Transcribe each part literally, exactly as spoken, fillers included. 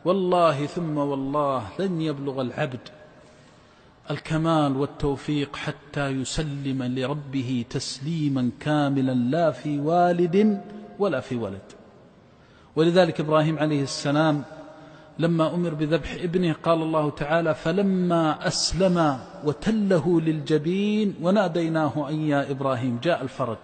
والله ثم والله لن يبلغ العبد الكمال والتوفيق حتى يسلم لربه تسليما كاملا لا في والد ولا في ولد. ولذلك إبراهيم عليه السلام لما أمر بذبح ابنه قال الله تعالى: فلما أسلم وتله للجبين وناديناه أن يا إبراهيم. جاء الفرج.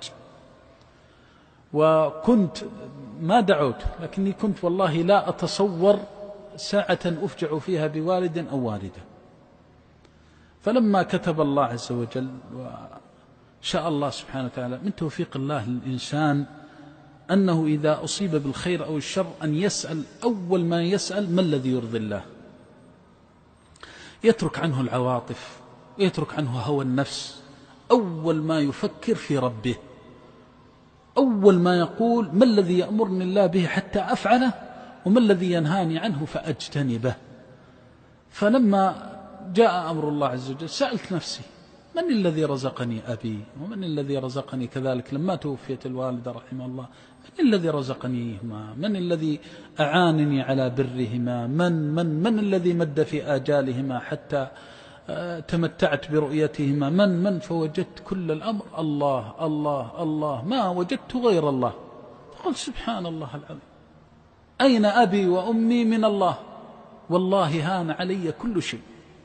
وكنت ما دعوت، لكني كنت والله لا أتصور ساعة أفجع فيها بوالد أو والدة. فلما كتب الله عز وجل وشاء الله سبحانه وتعالى من توفيق الله للإنسان أنه إذا أصيب بالخير أو الشر أن يسأل أول ما يسأل: ما الذي يرضي الله؟ يترك عنه العواطف ويترك عنه هوى النفس. أول ما يفكر في ربه، أول ما يقول: ما الذي يأمرني الله به حتى أفعله، وما الذي ينهاني عنه فأجتنبه. فلما جاء أمر الله عز وجل سألت نفسي: من الذي رزقني أبي، ومن الذي رزقني كذلك لما توفيت الوالدة رحمه الله، من الذي رزقنيهما، من الذي أعانني على برهما، من من من الذي مد في آجالهما حتى تمتعت برؤيتهما، من من فوجدت كل الأمر الله الله الله، ما وجدت غير الله. فقلت: سبحان الله العظيم، أين أبي وأمي من الله؟ والله هان علي كل شيء.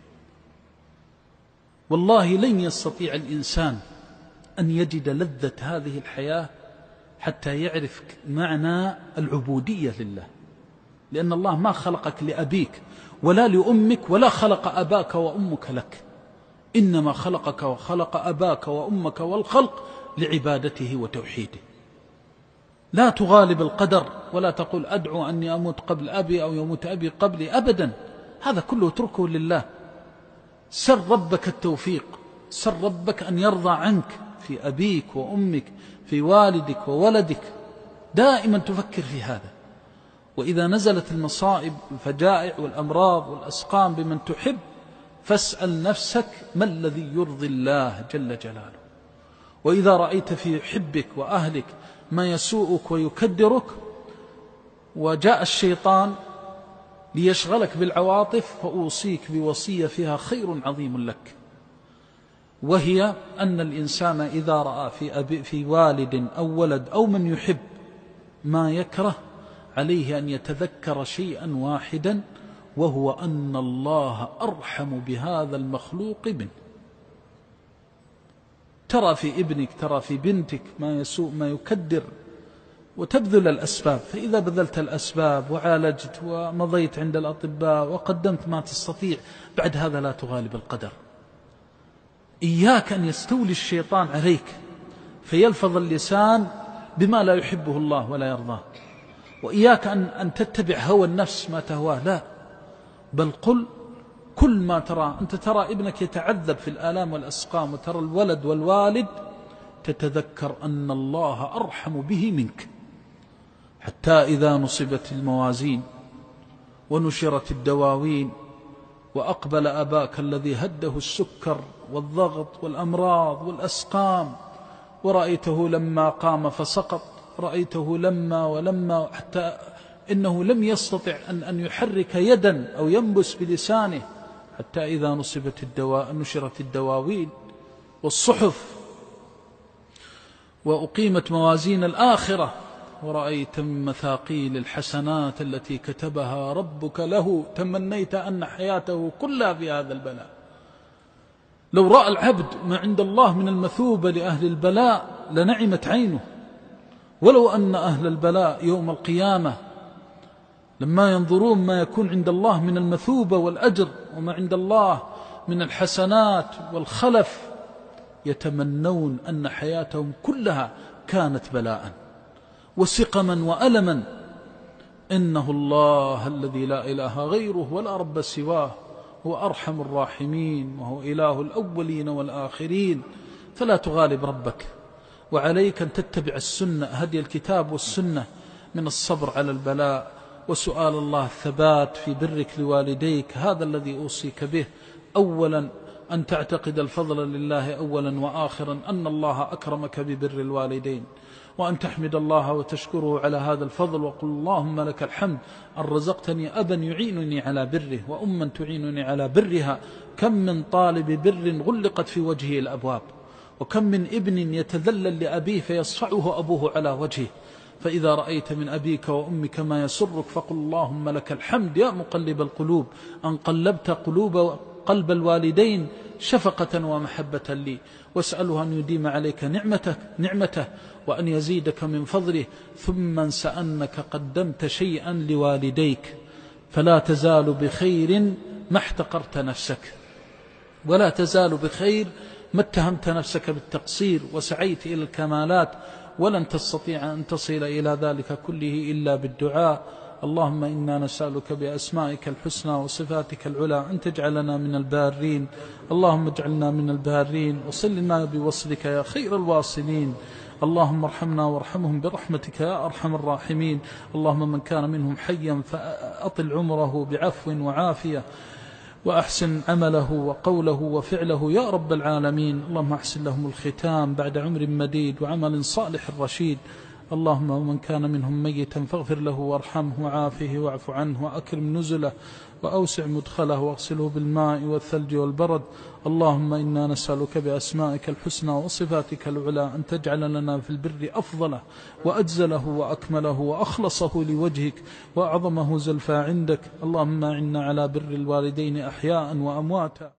والله لن يستطيع الإنسان أن يجد لذة هذه الحياة حتى يعرف معنى العبودية لله، لأن الله ما خلقك لأبيك ولا لأمك، ولا خلق أباك وأمك لك، إنما خلقك وخلق أباك وأمك والخلق لعبادته وتوحيده. لا تغالب القدر ولا تقول: أدعو أني أموت قبل أبي أو يموت أبي قبلي، أبدا، هذا كله اتركه لله. سر ربك التوفيق، سر ربك أن يرضى عنك في أبيك وأمك، في والدك وولدك، دائما تفكر في هذا. وإذا نزلت المصائب الفجائع والأمراض والأسقام بمن تحب فاسأل نفسك: ما الذي يرضي الله جل جلاله؟ وإذا رأيت في حبك وأهلك ما يسوءك ويكدرك وجاء الشيطان ليشغلك بالعواطف، فأوصيك بوصية فيها خير عظيم لك، وهي أن الإنسان إذا رأى في, أبي في والد أو ولد أو من يحب ما يكره عليه أن يتذكر شيئا واحدا، وهو أن الله أرحم بهذا المخلوق منه. ترى في ابنك، ترى في بنتك ما يسوء ما يكدر، وتبذل الأسباب، فإذا بذلت الأسباب وعالجت ومضيت عند الأطباء وقدمت ما تستطيع، بعد هذا لا تغالب القدر. إياك أن يستولي الشيطان عليك فيلفظ اللسان بما لا يحبه الله ولا يرضاه، وإياك أن, أن تتبع هوى النفس ما تهواه، لا، بل قل كل ما ترى. أنت ترى ابنك يتعذب في الآلام والأسقام، وترى الولد والوالد، تتذكر أن الله أرحم به منك. حتى إذا نصبت الموازين ونشرت الدواوين وأقبل أباك الذي هده السكر والضغط والأمراض والأسقام، ورأيته لما قام فسقط، رأيته لما ولما، حتى إنه لم يستطع أن, أن يحرك يدا أو ينبس بلسانه، حتى إذا نصبت الدواء نشرت الدواوين والصحف وأقيمت موازين الآخرة، ورأيت من مثاقيل الحسنات التي كتبها ربك له تمنيت أن حياته كلها في هذا البلاء. لو رأى العبد ما عند الله من المثوبة لأهل البلاء لنعمت عينه. ولو أن أهل البلاء يوم القيامة لما ينظرون ما يكون عند الله من المثوبة والأجر وما عند الله من الحسنات والخلف، يتمنون أن حياتهم كلها كانت بلاء وسقما وألما. إنه الله الذي لا إله غيره ولا رب سواه، هو أرحم الراحمين، وهو إله الأولين والآخرين. فلا تغالب ربك، وعليك أن تتبع السنة، هدي الكتاب والسنة، من الصبر على البلاء وسؤال الله الثبات في برك لوالديك. هذا الذي أوصيك به أولا، أن تعتقد الفضل لله أولا وآخرا، أن الله أكرمك ببر الوالدين، وأن تحمد الله وتشكره على هذا الفضل، وقل اللهم لك الحمد أن رزقتني أبا يعينني على بره وأما تعينني على برها. كم من طالب بر غلقت في وجهه الأبواب، وكم من ابن يتذلل لأبيه فيصفعه أبوه على وجهه. فإذا رأيت من أبيك وأمك ما يسرك فقل اللهم لك الحمد يا مقلب القلوب أن قلبت قلوب قلب الوالدين شفقة ومحبة لي، واسأله أن يديم عليك نعمته, نعمته وأن يزيدك من فضله. ثم انس أنك قدمت شيئا لوالديك، فلا تزال بخير ما احتقرت نفسك، ولا تزال بخير ما اتهمت نفسك بالتقصير وسعيت إلى الكمالات، ولن تستطيع أن تصل إلى ذلك كله إلا بالدعاء. اللهم إنا نسألك بأسمائك الحسنى وصفاتك العلى أن تجعلنا من البارين. اللهم اجعلنا من البارين، وصلنا بوصلك يا خير الواصلين. اللهم ارحمنا وارحمهم برحمتك يا أرحم الراحمين. اللهم من كان منهم حيا فأطل عمره بعفو وعافية، وأحسن عمله وقوله وفعله يا رب العالمين. اللهم أحسن لهم الختام بعد عمر مديد وعمل صالح رشيد. اللهم ومن كان منهم ميتا فاغفر له وارحمه وعافه واعف عنه وأكرم نزله وأوسع مدخله واغسله بالماء والثلج والبرد. اللهم إنا نسألك بأسمائك الحسنى وصفاتك العلى أن تجعل لنا في البر أفضله وأجزله وأكمله وأخلصه لوجهك وأعظمه زلفى عندك. اللهم إنا على بر الوالدين أحياء وأمواتا.